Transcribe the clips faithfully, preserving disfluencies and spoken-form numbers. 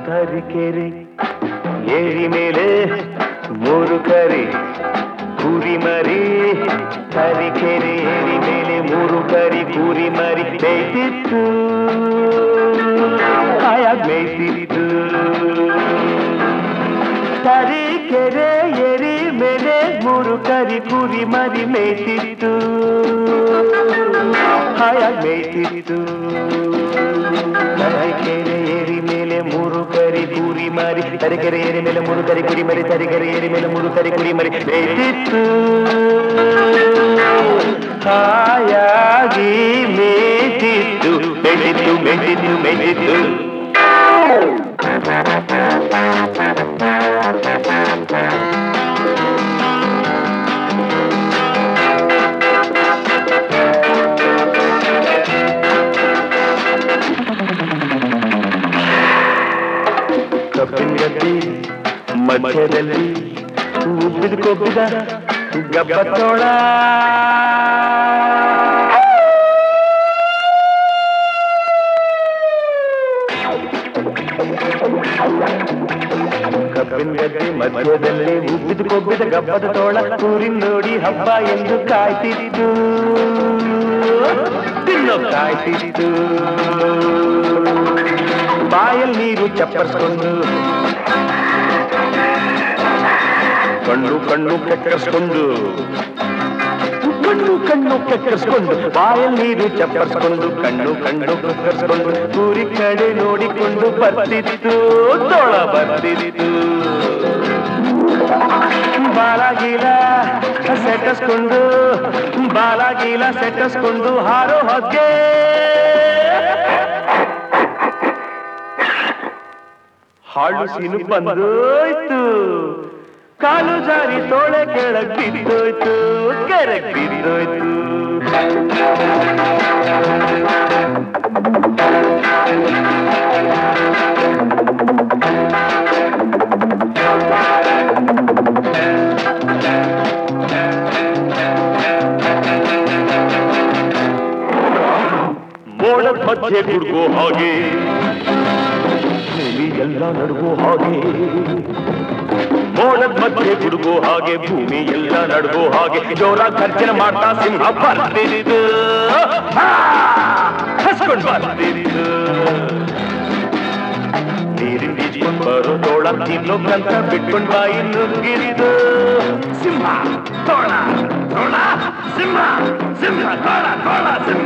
ತರೀಕೆರೆ ಏರಿ ಮೇಲೆ ಮೂರು ಕರಿ ಕುರಿ ಮರಿ ತರೀಕೆರೆ ಏರಿ ಮೇಲೆ ಮೂರು ಕರಿ ಕುರಿ ಮರಿ ಮೇಯ್ತಿತ್ತು ಹಾಯಾಗಿ ಮೇಯ್ತಿತ್ತು ತರೀಕೆರೆ ಏರಿ ಮೇಲೆ ಮೂರು ಕರಿ ಕುರಿ ಮರಿ ಮೇಯ್ತಿತ್ತು ಹಾಯಾಗಿ ಮೇಯ್ತಿತ್ತು ತರೀಕೆರೆ ಏರಿ ಮೇಲೆ ಮೂರು ಕರಿ ಕುರಿ ಮರಿ ತರೀಕೆರೆ ಏರಿ ಮೇಲೆ ಮೂರು ಕರಿ ಕುರಿ ಮರಿ ತರೀಕೆರೆ ಏರಿ ಮೇಲೆ ಮೂರು ಕರಿ ಕುರಿ ಮರಿ ಮೇಯ್ತಿತ್ತು ಹಾಯಾಗಿ ಮೇಯ್ತಿತ್ತು ಮೇಯ್ತಿತ್ತು ಮೇಯ್ತಿತ್ತು ಮೇಯ್ತಿತ್ತು ಕಬ್ಬಿನ ಗದ್ದೆ ಮಧ್ಯದಲ್ಲಿ ಉಬ್ಬಿದ ಕೊಬ್ಬಿದ ಗಬ್ಬತ್ತೋಳ ಕಬ್ಬಿನ ಗದ್ದೆ ಮಧ್ಯದಲ್ಲಿ ಉಬ್ಬಿದ ಕೊಬ್ಬಿದ ಗಬ್ಬದ ತೋಳ ಊರಿನ ನೋಡಿ ಹಬ್ಬ ಎಂದು ಕಾಯ್ತಿತ್ತು ತಿನ್ನೋ ಕಾಯ್ತಿತ್ತು ಬಾಯಲ್ಲಿ ನೀರು ಚಪ್ಪರಿಸ್ಕೊಂಡು ಕಣ್ಣು ಕಣ್ಣು ಕೆಕ್ಕರಿಸ್ಕೊಂಡು ಕಣ್ಣು ಕಣ್ಣು ಕೆಕ್ಕರಿಸ್ಕೊಂಡು ಬಾಯಲ್ಲಿ ನೀರು ಚಪ್ಪರಿಸ್ಕೊಂಡು ಕಣ್ಣು ಕಣ್ಣು ಕೆಕ್ಕರಿಸ್ಕೊಂಡು ಊರಿ ಕಡೆ ನೋಡಿಕೊಂಡು ಬರ್ತಿತ್ತು ತೋಳ ಬರ್ತಿತ್ತು ಬಾಲಾಗೀಲ ಸೆಟ್ಟಿಸ್ಕೊಂಡು ಬಾಲಾಗೀಲ ಸೆಟ್ಟಿಸ್ಕೊಂಡು ಹಾರೋ ಹೊಗ್ಗೆ ಹಾಳು ಸೀನು ಬಂದೋಯ್ತು ಕಾಲು ಜಾರಿ ತೋಳೆ ಕೆಳಗ್ ಬಿದ್ದೋಯ್ತು ಕೆರೆಗ್ ಬಿದ್ದೋಯ್ತು ಮೋಡದ ಮಧ್ಯೆ ಗುಡ್ಗೋ ಹಾಗೆ ಭೂಮಿ ಎಲ್ಲ ನಡುಗೋ ಹಾಗೆ ಮೋಡದ ಮಧ್ಯೆ ಗುಡುಗೋ ಹಾಗೆ ಭೂಮಿ ಎಲ್ಲ ನಡುಗೋ ಹಾಗೆ ಜೋರ ಖರ್ಚನೆ ಮಾಡ್ತಾ ಸಿಂಹ ಬರ್ತಿದ್ದು ಹಸ್ಕೊಂಡು ಬರ್ತಿದ್ದು ನೀರಿನ ಬೀಚ್ಕೊಂಡು ಬರೋ ತೋಳ ತಿನ್ನೋಕ್ಕಂತ ಬಿಟ್ಕೊಂಡು ಬಾಯಿ ನುಗ್ಗಿದ್ದು ಸಿಂಹ ತೋಳ ತೋಳ ಸಿಂಹ ಸಿಂಹ ತೋಳ ತೋಳ ಸಿಂಹ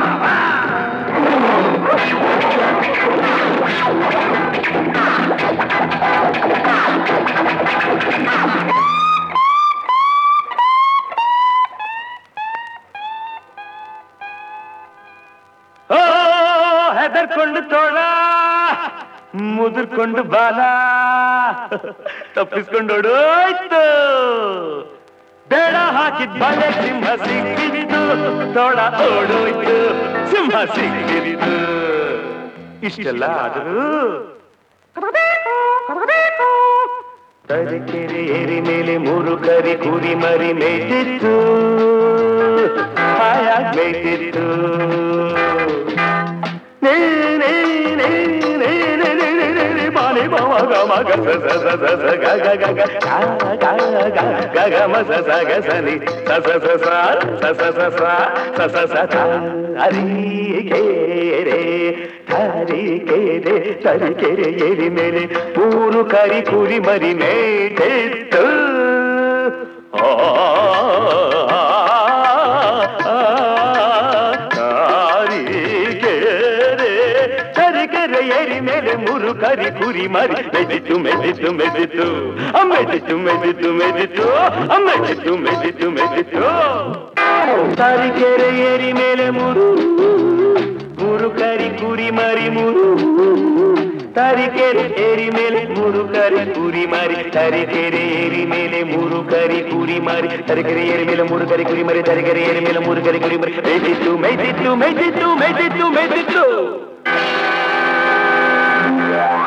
ಹೆದರ್ಕೊಂಡು ತೋಳ ಮುದುರ್ಕೊಂಡು ಬಾಲ ತಪ್ಪಿಸ್ಕೊಂಡೋಡೋಯ್ತು ಬೇಡ ಹಾಕಿದ್ ಬಲೆ ಸಿಂಹ ಸಿಕ್ಕಿದ್ದು ತೋಳ ಓಡೋಯ್ತು ಸಿಂಹ ಸಿಕ್ಕಿದ್ದು ಇಷ್ಟೆಲ್ಲ ಆದರೂ ತರೀಕೆರೆ ಏರಿ ಮೇಲೆ ಮೂರು ಕರಿ ಕುರಿ ಮರಿ ಮೇಯ್ತಿತ್ತು ಹಾಯಾಗಿ ಮೇಯ್ತಿತ್ತು ಬಾಲೆ ಬಾವ ಗಮ ಗಸ ಸ ಸ ಸ ಗ ಗ ಗ ಗ ಗ ಗ ಗ ಮ ಸ ಸ ಗ ಸ ನಿ ಸ ಸ ಸ ಸ ಸ ಸ ಸ ಸ ಸ ಸ ಸ ತರೀಕೆರೆ ತರೀಕೆರೆ ತರೀಕೆರೆ ಏರಿ ಮೇಲೆ ಮೂರು ಕರಿ ಕುರಿ ಮರಿ ಮೇಯ್ತಿತ್ತು ತರೀಕೆರೆ ಏರಿ ಮೇಲೆ ಮೂರು ಕರಿ ಕುರಿ ಮರಿ ಮೆದಿತ್ತು ಮೆದಿತ್ತು ಮೆದಿತ್ತು ಮೆದಿತ್ತು ಮೆದಿತ್ತು ಮೆದಿತ್ತು ಮೆದಿತ್ತು ಮೆದಿತ್ತು ಮೆದಿತ್ತು ತರೀಕೆರೆ ಏರಿ ಮೇಲೆ ಮೂರು ಮೂರು ಕರಿ ಕುರಿ ಮರಿ ಮೂರು ತರೀಕೆರೆ ಏರಿ ಮೇಲೆ ಮೂರು ಕರಿ ಕುರಿ ಮರಿ ತರೀಕೆರೆ ಏರಿ ಮೇಲೆ ಮೂರು ಕರಿ ಕುರಿ ಮರಿ ತರೀಕೆರೆ ಏರಿ ಮೇಲೆ ಮೂರು ಕರಿ ಕುರಿ ಮರಿ ತರೀಕೆರೆ ಏರಿ ಮೇಲೆ ಮೂರು ಕರಿ ಕುರಿ ಮರಿ ಮೇಯ್ತಿತ್ತು ಮೇಯ್ತಿತ್ತು ಮೇಯ್ತಿತ್ತು ಮೇಯ್ತಿತ್ತು ಮೇಯ್ತಿತ್ತು